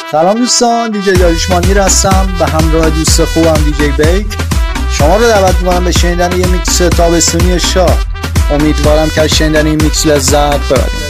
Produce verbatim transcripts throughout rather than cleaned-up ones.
سلام دوستان، دیجی داریوش مانیر هستم و همراه دوست خوبم دیجی بیک شما رو دعوت می‌کنم به شنیدن یه میکس تابستونی شاه. امیدوارم که از شنیدن این میکس لذت ببرید.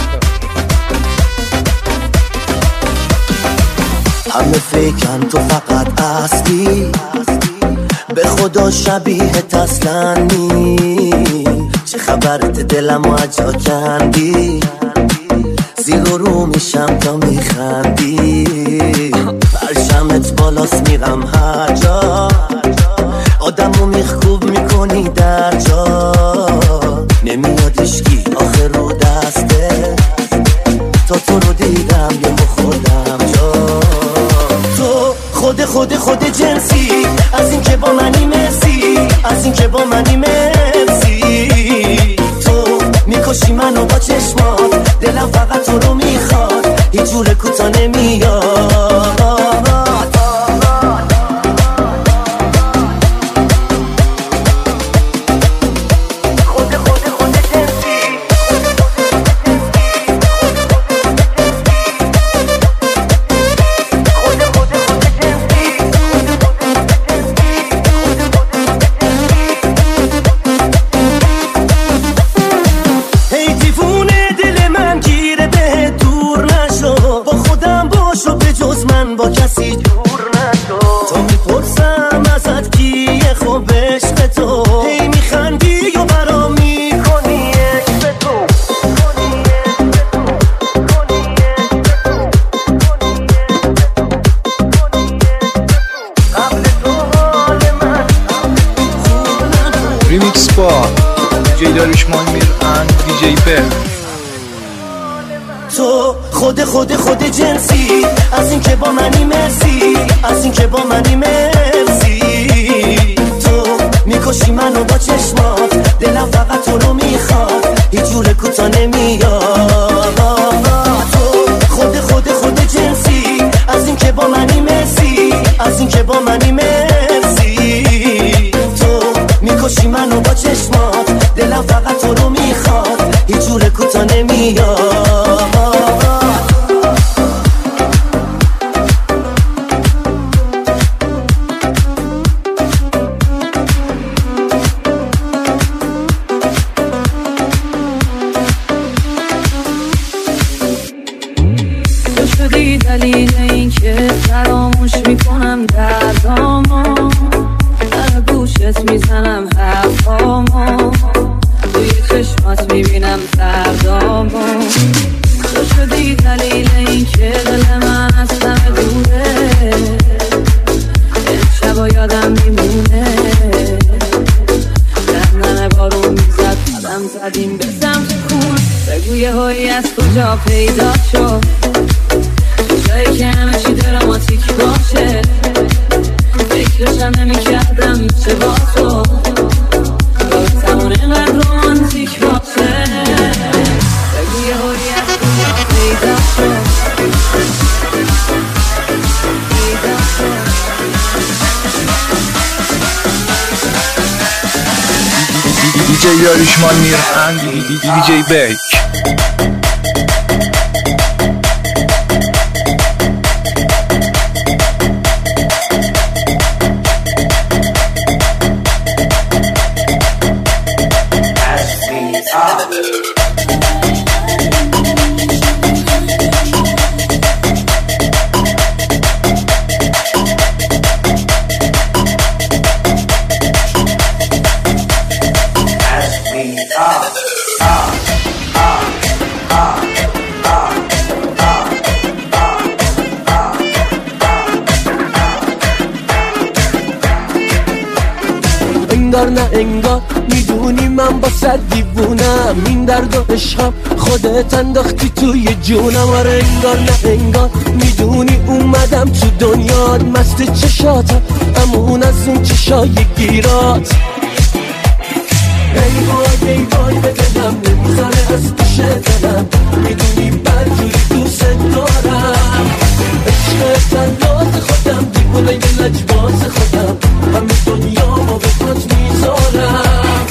همه فکرن تو فقط هستی، به خدا شبیه تسلنی. چه خبرت دلمو اجا کندی، زیر و رو میشم تا میخندی. پرشمت بالاست میرم هر جا، آدمو میخکوب میکنی در جا. نمیاد اشکی آخر رو دسته، تا تو رو دیدم یه خودم جا. تو خود خود خود جنسی، از این که با منی مرسی، از این که با منی مرسی. تو میکشی منو با چشمات، دلم فقط تو رو میخواد، هیچ جور کوتا نمیاد. با کسی دور نشو، تو میپرسم ازت کیه خوب عشق تو، هی میخندی و برام میکنی عشق تو. قبل تو حال من ریمیکس با دیجی داریوش مانیر اند دیجی بیک. تو خود خود خود جنسی، از این که با منی مرسی، از این که با منی مرسی. تو میکشی منو با چشمات، دلم فقط تو رو میخواد، هیچ جور کوتا نمیاد. تو خود خود خود جنسی، از این که با منی مرسی، از این که با منی مرسی. تو میکشی منو با چشمات، دلم فقط تو رو میخواد، هیچ جور کوتا نمیاد. دلیل این که فراموش میکنم دردامو، در گوشت میزنم حرفامو، توی چشمات میبینم دردامو. تو شدی دلیل این که دل من از همه دوره، این شبا یادم میمونه. دهنم بارون میزد قدم زدیم به سمت خون، بگو یه هایی از کجا پیدا شد، جایی که همه چی دراماتیک باشه. فکرشم نمی کردم میشه با تو، رابطمون اینقدر رومانتیک باشه. بگو یه هایی از کجا پیدا شد، پیدا شد. دیجی داریوش مانیر اند دیجی بیک. انگار نه انگار میدونی من با صد دیوونم، این درد و عشقم خودت انداختی توی جونم. آره انگار نه انگار میدونی اومدم تو دنیات، مست چشاتم امون از اون چشای گیرات. ای وای ای وای به دلم نمیزنه از پیش دلم، میدونی برجوری دوست دارم. عشق تنات خودم دیوونه یه لجباز خودم، همه دنیا ما به پات میذارم.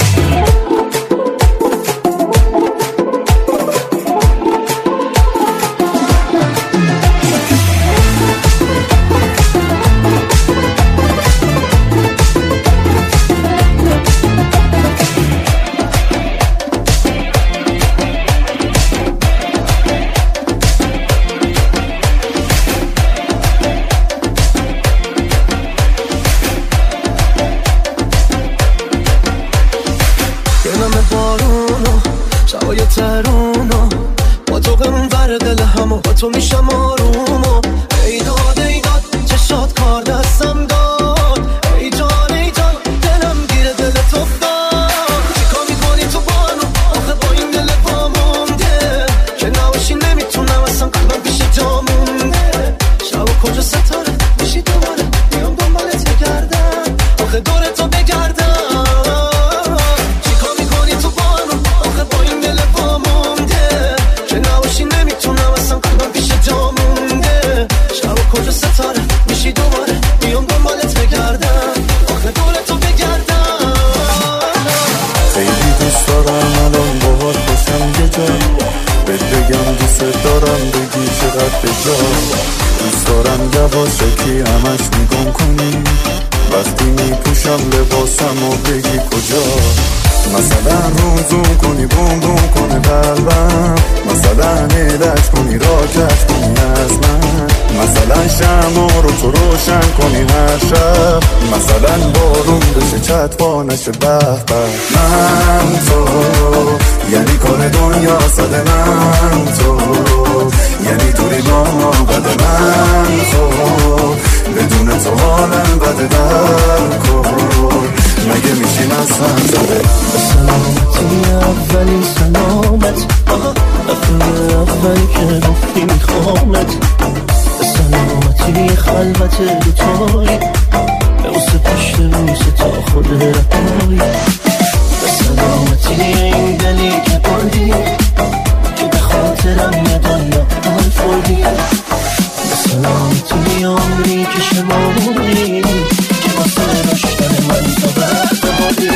هوای ترونا با تو قرون ور دل همو با تو میشم آرومو ای داد ای داد چشات کار دستم داد ای جان ای جان دلم گیره دل تو افتاد چیکار میکنی تو بانو آخه با این دل با مونده که نباشی نمیتونم اصلا قلبم پیش جا مونده شب کجا ستاره میشی دوباره بیام دنبالت بگردم آخه دور تو بگردم چیکار میکنی تو بانو آخه با این دل با مونده که نباشی نمیتونم اصلا قلبم پیش جا مونده شب کجا ستاره میشی دوباره بیام دنبالت بگردم آخه دور تو بگردم خیلی دوست دارم الان باهات باشم یه جا بهت بگم دوست دارم بگی چقدر به جا دوست دارم یواشکی همش میگم کنی وقتی میپوشم لباسم و بگی کجا مثلا روزو کنی بوم بوم کنه قلبم مثلا هدش کنی را کش کنی از من مثلا شمع رو تو روشن کنی هر شب مثلا بارون بشه چطفا نشه به به من تو یعنی کار دنیا صد من تو یعنی دوری با بده من تو بدون تو حالم بده در کن مگه میشیم از هم زده سلامتی اولی سلامت دفعه اولی که گفتی میخوامت سلامتی خلوت دوتایی به واسه پشت روز تا خود رهایی سلامتی این دلی که بردی که به خاطرم یه دنیا حال فردی سلامتی عمری که شمالی که واسه رشتن من تو بردهادی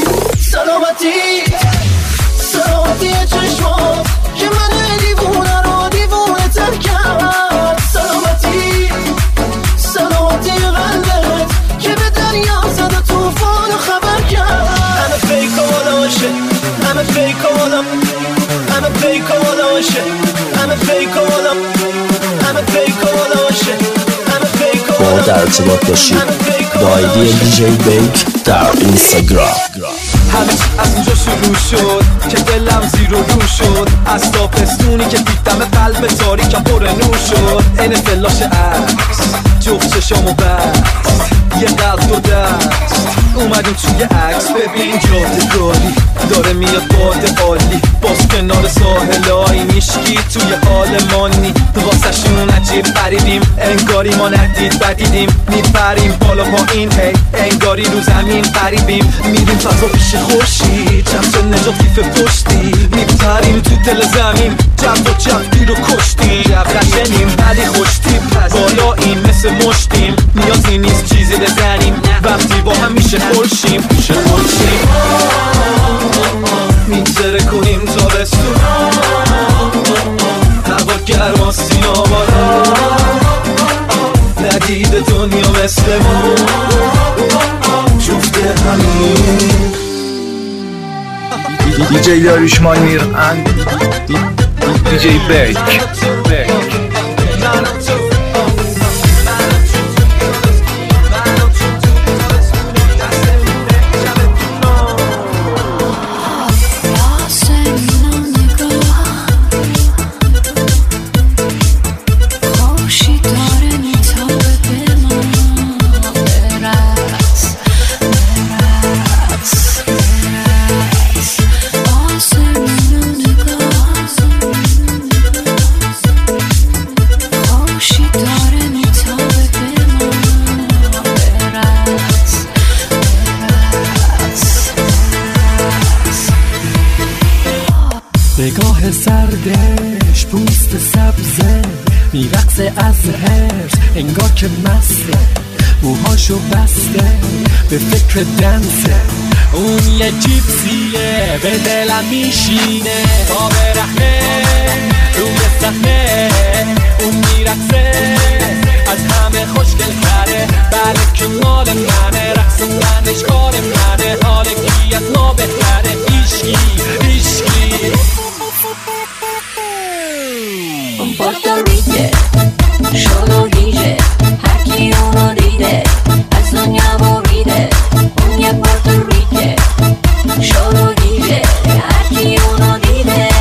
سلامتی سلامتی چشمات که من دیوونه رو دیوونه تر کرد سلامتی سلامتی قلبت که به دریا زد و توفان و خبر کرد همه فیک و مالاشه همه فیک و مالا همه فیک و مالاشه همه فیک و مالا همه فیک و مالاشه همه فیک و مالا با در ارتباط باشید با آیدی دیجی بیک در اینستاگرام همه از اونجا شروع شد که دلم زیر و رو شد از تابستونی که دیدم قلب تاریکم پر نور شد این فلاش عکس جفت چشامو بست یه قلب دو دست اومدیم توی عکس ببین جاده‌داری داره میاد باد عالی باز کنار ساحلای میشکی توی آلمانی واسه شون عجیب غریبیم انگاری ما ندید بدیدیم میپریم بالا پایین هی انگاری رو زمین غریبیم میریم فضا پیش خورشید چمچه نجات کیف پشتی میپریم تو دل زمین جب و جبی رو کشتیم جب قشنیم ولی خوشتیم بالا این مثل مشتیم نیازی نیست چیزی بزنیم وقتی با هم میشه خورشیم میشه خورشیم میتره کنیم تابستون هوا گرما سینا بالا ندید دنیا مثل ما جفت همین دیجی داریوشمان میر اند دیجی بیک نگاه سردش پوست سبزه میرقصه از هرس انگار که مسته موهاشو بسته به فکر دنسه اون یه جیپسیه به دلم میشینه تا برهنه روی صحنه اون میرقصه از همه خوشگل تره بله که مال منه رقصوندنش کار منه حال کی از ما بهتره ایشکی ایشکی Puerto Rico, solo dice, aquí uno dice, has soñado vive, un Puerto Rico, solo dice, aquí uno dice.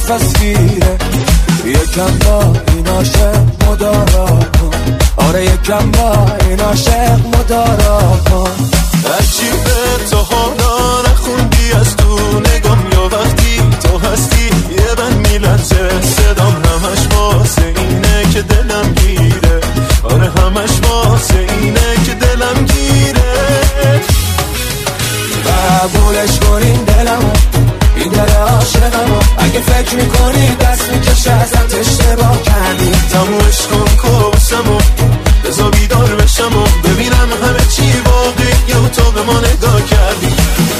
نفسگیره. یکم با این عاشق مدارا کن، آره یکم با این عاشق مدارا کن. هرچی به تو حالا نخوندی از تو نگام، یا وقتی تو هستی یه بند میلرزه صدام، همش واسه اینه که دلم گیره، آره همش واسه اینه که دلم گیره. قبولش کنین دلمو، این دل عاشقمو، اگه فکر میکنی دست میکشه ازت اشتباه کردی. تمومش کن کابوسمو، بذار بیدار بشم و ببینم همه چی واقعی یا تو به ما نگاه کردی.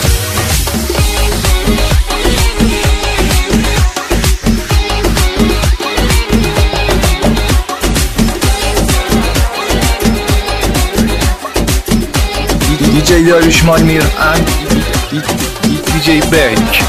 دیجی داریوشمان میر اند دیجی بیک.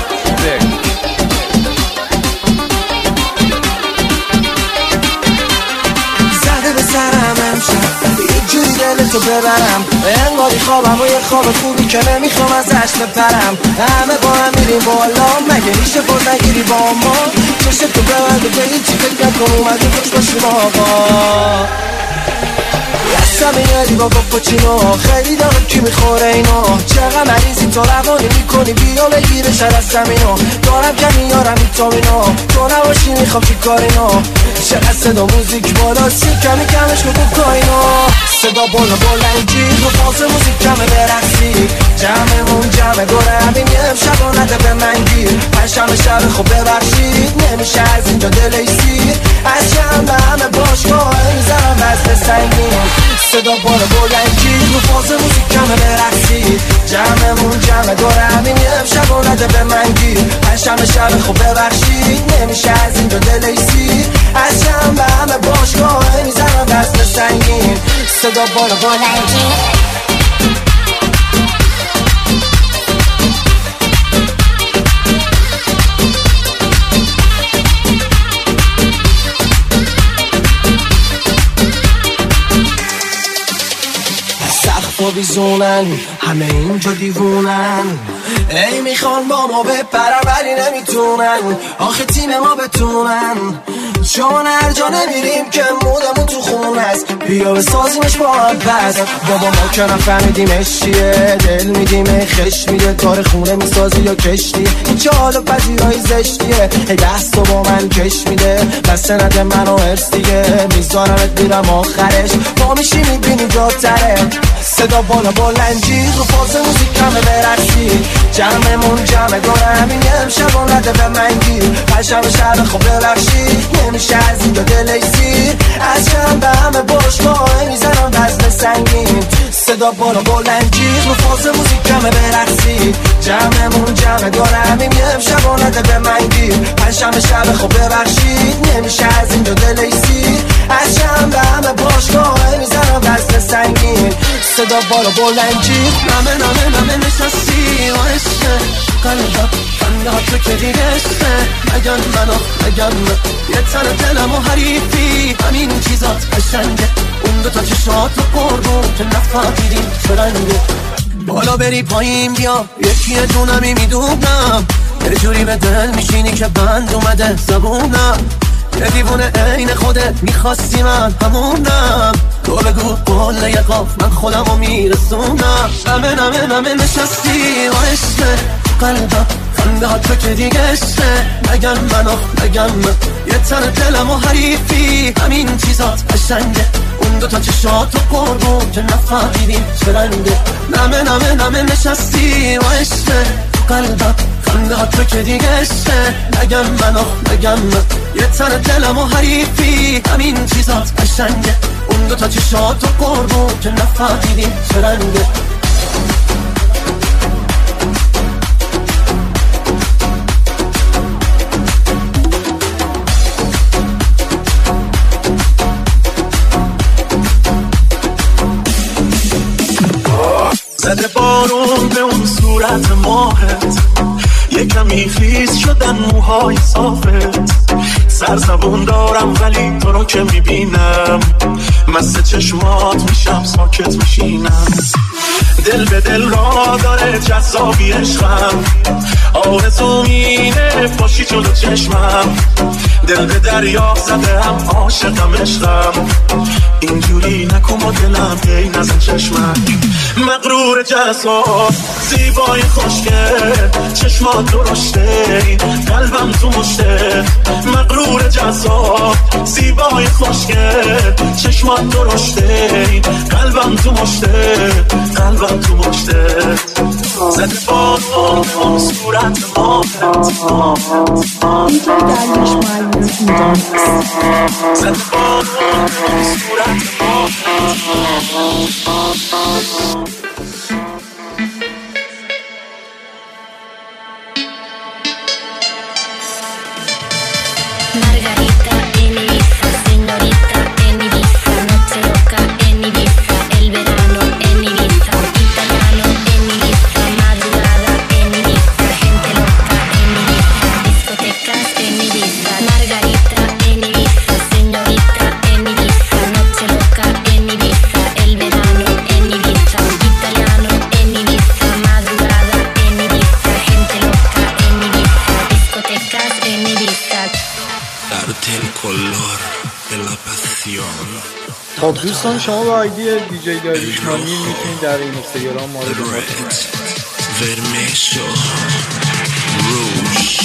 زده به سرم امشب یه جوری دلتو ببرم، انگاری خوابم و یه خواب خوبی که نمیخوام ازش بپرم. همه با هم میریم بالا، مگه میشه باز نگیری با ما؟ چشتو ببرد به هیچی فکر نکن، اومدی خوش باشیم آقا. دستم میاری با کاپوچینو، خیلی دارم کی میخوره اینو. چقدر مریضی تو روانی میکنی، بیا بگیره شر از زمینو. دارم که میارم ویتامینو، تو نباشی میخوام چی کارینو. چقدر صدا موزیک بالا، سی کمی کمش کن کوکاینو. صدا بالا بلنجی رو فاز موزیک کمه برقصی، جمعمون جمعه دوره همین یه امشب و نده به من گیر. پنجشنبه شب خب ببخشید نمیشه از اینجا دلیسی، از جمع همه باشگاه میزنم وزن سنگین. صدا بالا بلنجی رو فاز موزیک کمه برقصی، جمعمون جمعه دوره همین یه امشب و نده به من گیر. پنجشنبه شب خب ببخشید نمیشه از اینجا دلیسی، از جمع همه باشگاه میزنم وزن سنگین. صدا بالا بلنجی سقفا بیزونن، همه اینجا دیوونن. ای میخوان با ما بپرن ولی نمیتونن، آخه تیم ما بتونن. چون هر جا نمیریم که مودمون تو خونه است، بیا بسازیمش با هم پس. بابا ما که نفهمیدیمش چیه، دل میدیم خش میده، کار خونه میسازی یا کشتی. این چه حالا پذیرایی زشتیه، ای دست رو با من کش میده. بسته نده منو ارس دیگه، میذارمت میرم آخرش، ما میشی میبینی جاتره. صدا بالا بلنجی رو فاز موزیک کمه برقصی، جمعمون جمعه داره همین امشب و نده به من گیر. پنجشنبه شب خب ببخشید نمیشه از اینجا دلیسی، از جمع به همه باشگاه میزنم وزن سنگین. صدا بالا بلنجی رو فاز موزیک کمه برقصی، جمعمون جمعه داره همین امشب و نده به من گیر. پنجشنبه شب خب ببخشید نمیشه از اینجا دلیسی، از جمع به همه باشگاه میزنم وزن سنگین. صدا بالا بلنجی نمه نمه نمه نشستی و عشقه قلبم بنده ها تو که دیگه عشقه. مگن منو مگن من یه تن دلم و حریفی، همین چیزات قشنگه. اون دو تا چشات رو قربون که نفهمیدیم چه رنگه. بالا بری پایین بیا یکی دونمی میدونم، یه جوری به دل میشینی که بند اومده زبونم. یه دیوونه عین خودت میخواستی من همونم، تو بگو قول یه قاف من خودمو میرسونم. نمه نمه نمه نشستی و عشقه قلبم خنده ها تو که دیگه عشقه. مگن منو مگن من یه تن دلم و حریفی، همین چیزات قشنگه. اون دو تا چشات و قربون که نفهمیدیم چه رنگه. نمه نمه نمه نشستی و عشقه قلبم خنده ها تو که دیگه عشقه. مگن منو مگن من یه تن دلم و حریفی، همین چیزات قشنگه. اون دو تا چشات و قربون که نفهمیدیم چه رنگه. زده بارون به اون صورت ماهت، یکمی خیز شدن موهای صافت. سرزبون دارم ولی تو رو که میبینم مست چشمات میشم ساکت میشینم دل به دل را داره جذابی عشقم آرزو مینه باشی جلو چشمم دل به دریا زده هم عاشقم عشقم اینجوری نکن با دلم ای نزن چشمک مغرور جذاب زیبای خوشگل چشمات درشته قلبم تو مشته مغرور جذاب زیبای خوشگل چشمات درشته قلبم تو مشته قلبم تو مشته زده با صورت ماهت زده با صورت Margarita en Ibiza, señorita en Ibiza, noche loca en Ibiza, el verano en Ibiza, italiano en Ibiza, madrugada en Ibiza, gente loca en Ibiza, discotecas en Ibiza. Margarita en Ibiza, señorita en Ibiza, noche loca en Ibiza, el verano en Ibiza, italiano en Ibiza, madrugada en Ibiza, gente loca en Ibiza, discotecas en Ibiza. Darte el color de la pasión. خب دوستان شما با آیدی دیجی داریوش مانیر میتونید در این اینستاگرام ما رو دنبال کنید. Vermelho, rouge.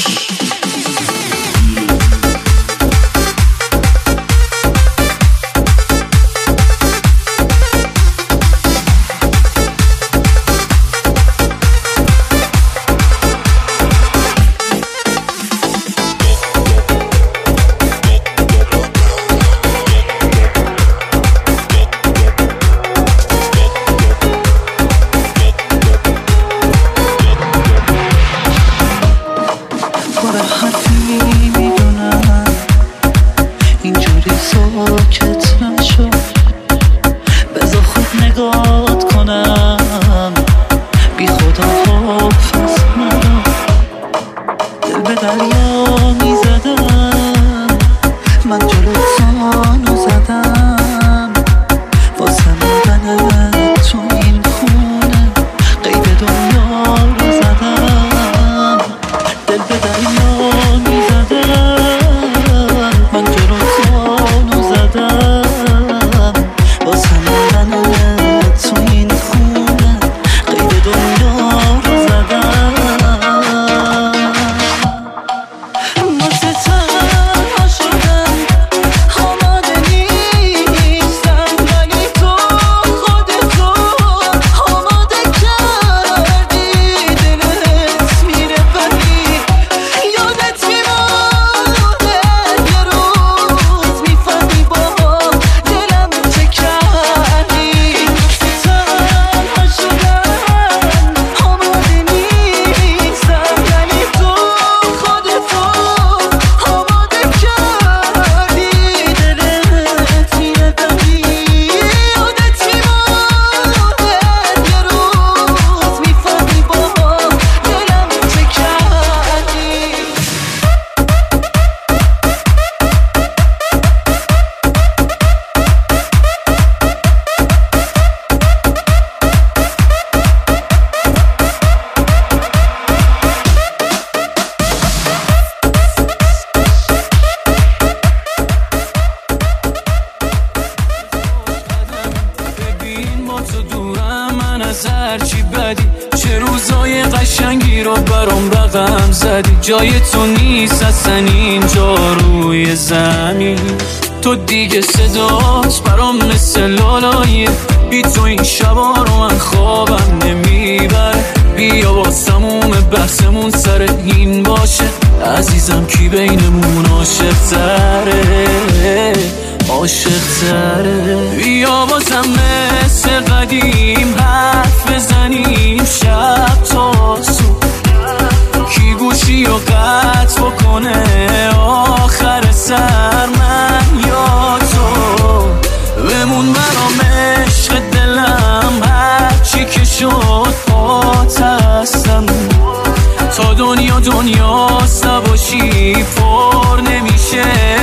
جای تو نیست اصلا اینجا روی زمین تو دیگه صدات برام مثل لالاییه بی تو این شبا رو من خوابم نمیبره بیا با سموم بحثمون سر این باشه عزیزم کی بینمون عاشق تره عاشق تره بیا بازم مثل قدیم حرف بزنیم شب تا صبح کی گوشی رو قطع بکنه آخر سر من یا تو بمون برام عشق دلم هرچی که شد پات هستم تا دنیا دنیا نباشی پر نمیشه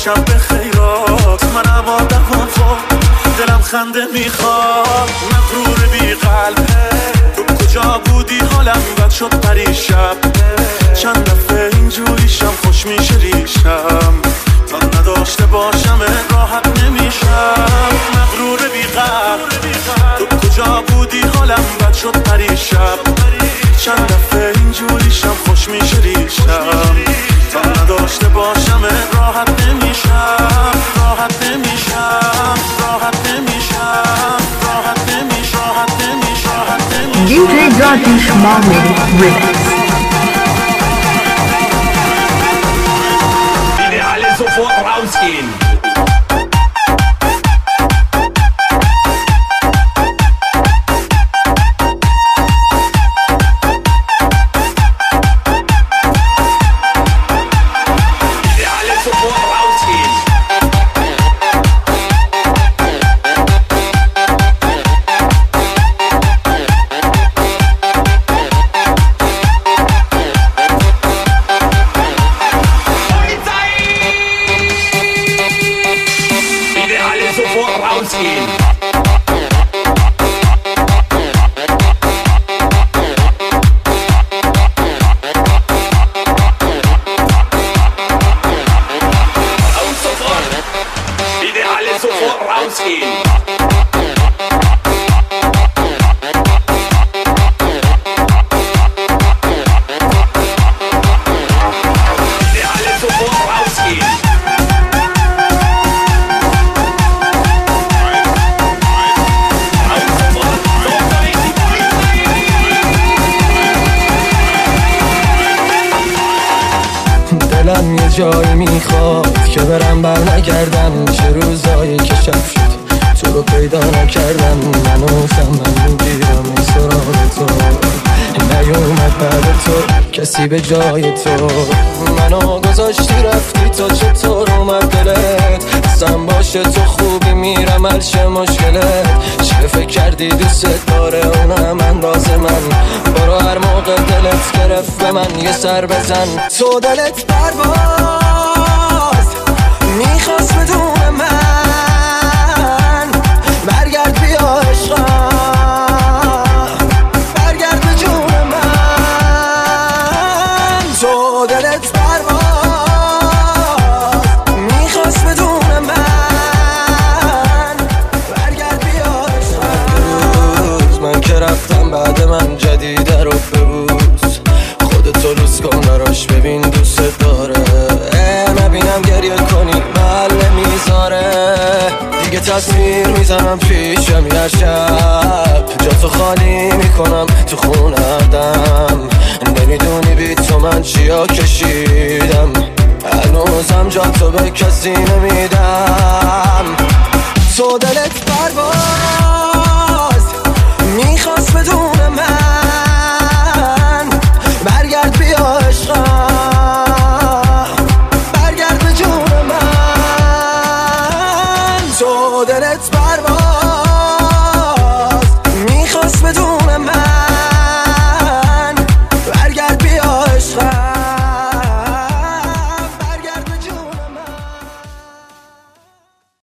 شب به خیرات من آوردم فوق دلم خنده میخواد مغرور بی قلبه تو کجا بودی حالم بد شد پریشب چند دفعه اینجوریشم خوش میشه ریشم تا نداشته باشم راحت نمیشم مغرور بی قلب تو کجا بودی حالم بد شد پریشب چند دفعه اینجوریشم خوش میشه ریشم تا نداشته باشم راحت نمیشم راحت نمیشم راحت نمیشم راحت نمیشم راحت نمیشم راحت نمیشم دی جی داریوش محمدی ریمیکس Bitte alle sofort rausgehen. دلم یه جایی میخواد که برم بر نگردم چه روزایی که شب شد تو رو پیدا نکردم منوزم من میگیرم این سراغ تو نیومد بعد تو کسی به جای تو منو گذاشتی رفتی تا چطور اومد دلت سم باشه تو خوبی میرم هرچه مشکلت چه فکر کردی دوست داره اونم انداز من برو هر موقع دلت گرفت به من یه سر بزن تو دلت پرواز میخواست بدون من برگرد بیا عشقم برگرد به جون من تو دلت پرواز میخواست بدون من برگرد بیا عشقم من که رفتم بعد من جدیده رو ببوس خودتو لوس کن براش ببین دوست داره نبینم گریه کنی محل میذاره دیگه تصویر میزنم پیشم هر شب جا تو خالی میکنم تو خونه‌دم نمیدونی بی تو من چیا کشیدم هنوزم جا تو به کسی